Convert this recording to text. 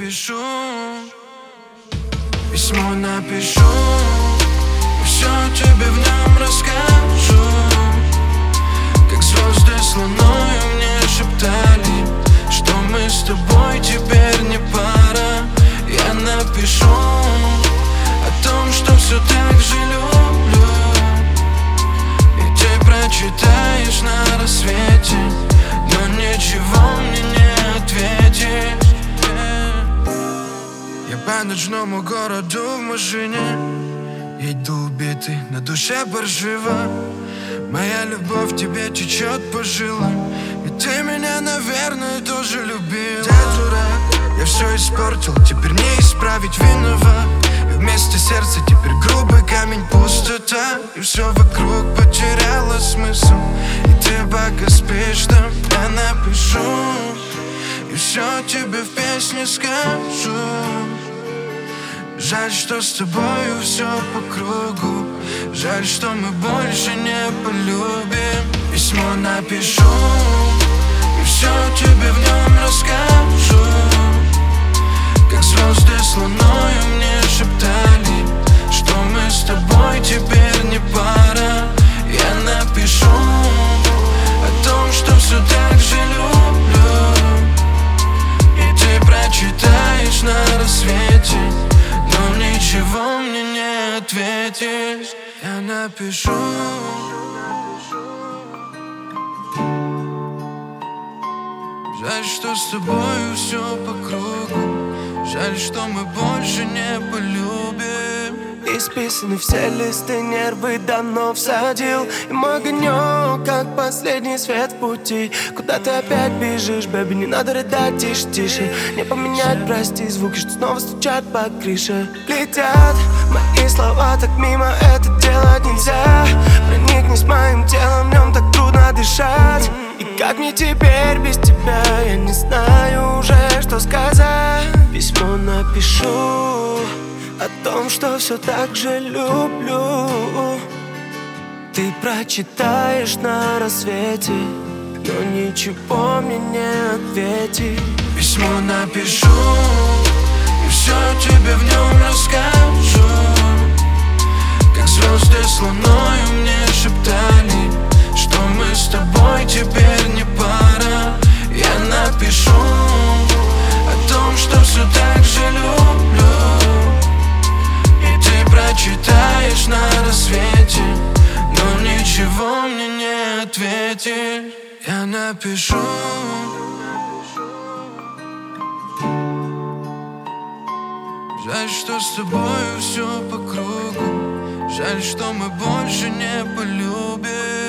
напишу, письмо напишу, и все тебе в нем расскажу. Как звезды с луною мне шептали, что мы с тобой теперь не пара. Я напишу о том, что все так же люблю, и ты прочитаешь на рассвете, но ничего мне не ответишь. Я по ночному городу в машине, иду убитый, на душе паршиво. Моя любовь тебе течет по жилам, и ты меня, наверное, тоже любил. Я дурак, я все испортил, теперь не исправить, виноват. И вместо сердца теперь грубый камень, пустота. И все вокруг потеряло смысл, и ты пока спишь там, я напишу, и все тебе в песне скажу. Жаль, что с тобою все по кругу, жаль, что мы больше не полюбим. Письмо напишу, и все тебе в нем расскажу. Как звезды с луною мне шептали, что мы с тобой теперь не пара. Я напишу о том, что все так же люблю, и ты прочитаешь на рассвете, но ничего мне не ответишь. Я напишу, жаль, что с тобою все по кругу, жаль, что мы больше не полюбим. Исписаны все листы, нервы давно всадил, и мой огонек, как последний свет в пути. Куда ты опять бежишь, бэби, не надо рыдать, тише, тише. Не поменять, прости, звуки, что снова стучат по крыше. Летят мои слова так мимо, это делать нельзя. Проникнись моим телом, в нем так трудно дышать. И как мне теперь без тебя, я не знаю уже, что сказать. Письмо напишу о том, что все так же люблю, ты прочитаешь на рассвете, но ничего мне не ответишь. Письмо напишу, и все тебе в нем расскажу. Как звезды с луною мне шептали, что мы с тобой теперь не пара. Я напишу о том, что все так же люблю, прочитаешь на рассвете, но ничего мне не ответишь. Я напишу, жаль, что с тобою все по кругу, жаль, что мы больше не полюбим.